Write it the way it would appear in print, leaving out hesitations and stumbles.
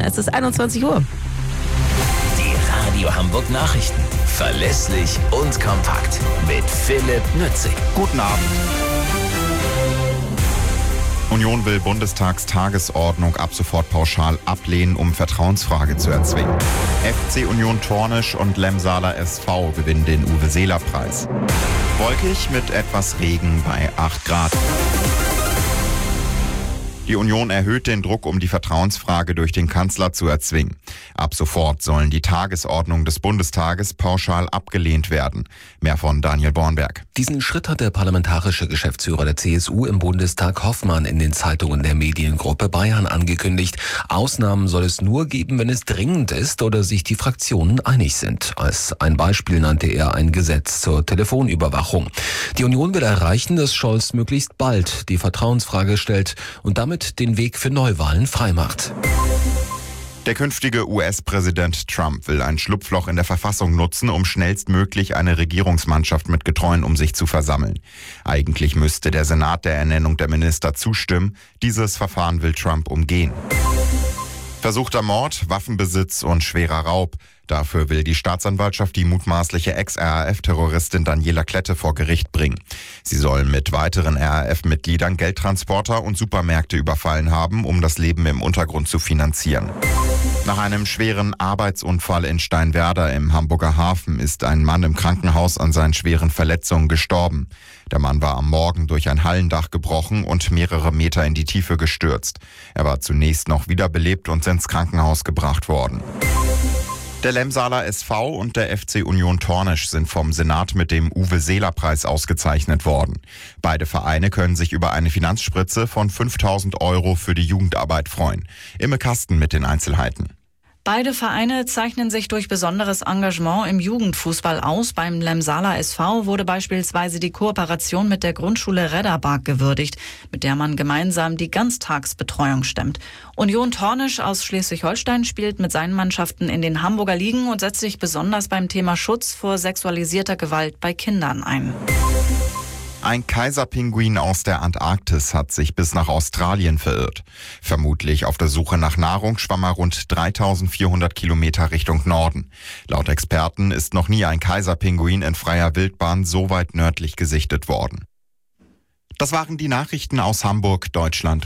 Es ist 21 Uhr. Die Radio Hamburg Nachrichten. Verlässlich und kompakt. Mit Philipp Nützig. Guten Abend. Union will Bundestagstagesordnung ab sofort pauschal ablehnen, um Vertrauensfrage zu erzwingen. FC Union Tornisch und Lemsaler SV gewinnen den Uwe-Seeler-Preis. Wolkig mit etwas Regen bei 8 Grad. Die Union erhöht den Druck, um die Vertrauensfrage durch den Kanzler zu erzwingen. Ab sofort sollen die Tagesordnungen des Bundestages pauschal abgelehnt werden. Mehr von Daniel Bornberg. Diesen Schritt hat der parlamentarische Geschäftsführer der CSU im Bundestag Hoffmann in den Zeitungen der Mediengruppe Bayern angekündigt. Ausnahmen soll es nur geben, wenn es dringend ist oder sich die Fraktionen einig sind. Als ein Beispiel nannte er ein Gesetz zur Telefonüberwachung. Die Union will erreichen, dass Scholz möglichst bald die Vertrauensfrage stellt und damit den Weg für Neuwahlen freimacht. Der künftige US-Präsident Trump will ein Schlupfloch in der Verfassung nutzen, um schnellstmöglich eine Regierungsmannschaft mit Getreuen um sich zu versammeln. Eigentlich müsste der Senat der Ernennung der Minister zustimmen. Dieses Verfahren will Trump umgehen. Versuchter Mord, Waffenbesitz und schwerer Raub. Dafür will die Staatsanwaltschaft die mutmaßliche Ex-RAF-Terroristin Daniela Klette vor Gericht bringen. Sie soll mit weiteren RAF-Mitgliedern Geldtransporter und Supermärkte überfallen haben, um das Leben im Untergrund zu finanzieren. Nach einem schweren Arbeitsunfall in Steinwerder im Hamburger Hafen ist ein Mann im Krankenhaus an seinen schweren Verletzungen gestorben. Der Mann war am Morgen durch ein Hallendach gebrochen und mehrere Meter in die Tiefe gestürzt. Er war zunächst noch wiederbelebt und ins Krankenhaus gebracht worden. Der Lemsaler SV und der FC Union Tornisch sind vom Senat mit dem Uwe-Seeler-Preis ausgezeichnet worden. Beide Vereine können sich über eine Finanzspritze von 5.000 € für die Jugendarbeit freuen. Imme Kasten mit den Einzelheiten. Beide Vereine zeichnen sich durch besonderes Engagement im Jugendfußball aus. Beim Lemsaler SV wurde beispielsweise die Kooperation mit der Grundschule Redderbark gewürdigt, mit der man gemeinsam die Ganztagsbetreuung stemmt. Union Tornisch aus Schleswig-Holstein spielt mit seinen Mannschaften in den Hamburger Ligen und setzt sich besonders beim Thema Schutz vor sexualisierter Gewalt bei Kindern ein. Ein Kaiserpinguin aus der Antarktis hat sich bis nach Australien verirrt. Vermutlich auf der Suche nach Nahrung schwamm er rund 3.400 Kilometer Richtung Norden. Laut Experten ist noch nie ein Kaiserpinguin in freier Wildbahn so weit nördlich gesichtet worden. Das waren die Nachrichten aus Hamburg, Deutschland